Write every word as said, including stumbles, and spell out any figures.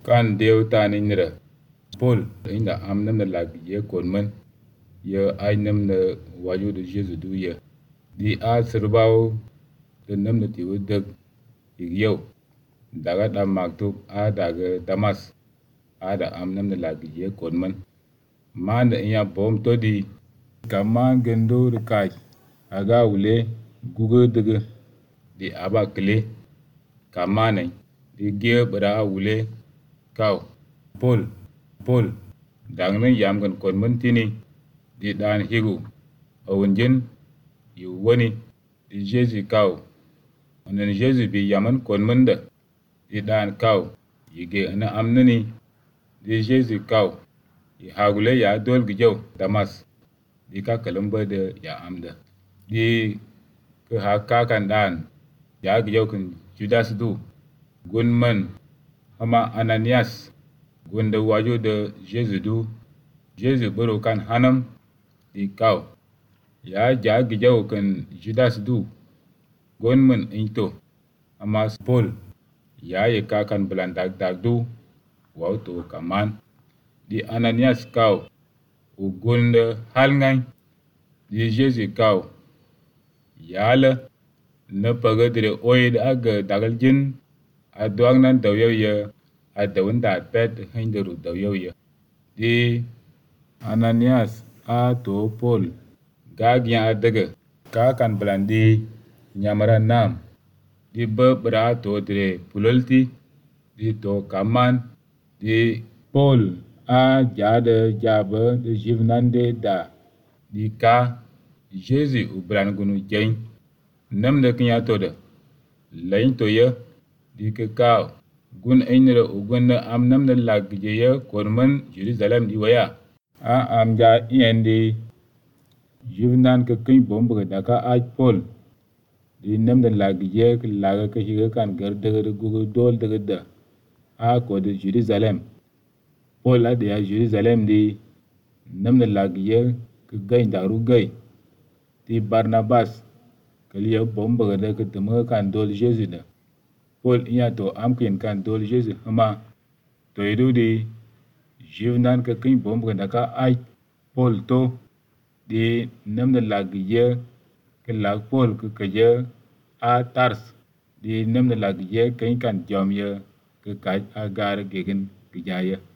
kan deu ta ni nira Paul inda am nam na lag ye kon man ye ay nam na waju de Jesu du ye di a sirbaw de nam na ti wudak yau daga da maktub a daga Damas a da am nam na lag ye kon man man da iya bom to di kaman gendo de kai aga wule gugu daga di aba kle kamane di ge bra wule kaw Paul Paul dang nan yam gan kon mun tini di dan higu awunjin yu wani di Jesu kaw onen Jesu bi yaman kon mun da di dan kaw yige ana amnani di Jesu kaw yi hagule ya dol gijaw Damas di ka kalamba da ya amda di ka haka kan dan ya gijaw kan Judas du gunman ama Ananias gunda wajo da Jesu du Jesu baro kan hanam di kaw ya ja gijaw kan Judas du gunman into ama Paul ya yi ka kan belandak dak du wauto kaman di Ananias kaw u gunda halngai di Jesu kaw yala na pagadire oid aga dagal jin a duang nan dawyaw ya a dawun da pet hindaru dawyaw ya di Ananias a to Paul gagya daga ka kan blandi nyamara nam di babra to dire pulolti di to kaman di Paul a jada jaba de jivnande da di ka Jesu ubran gunu jeng nam da knya to da lain to ya di ka kaw gun ainira ugun na am nam na lagje ya korman Jerusalem di waya a am ja iendi jivnan ka kin bomba da ka aj Paul di nam da lagje ka laga ka shiga kan gar daga gugu dol daga da a ko da Jerusalem Paul a da ya Jerusalem di nam da lagje ka gai daru gai di Barnabas kaliya bomba da ka tuma kan dol Jesu da Paul iya to amkin kan dol Jesu hama to idu di jivnan ka kin bomba da ka ai Paul to di nam da lagje ka lag Paul ka kaje a Tars di nam da lagje kin kan jom ya ka kai agar gegen gijaya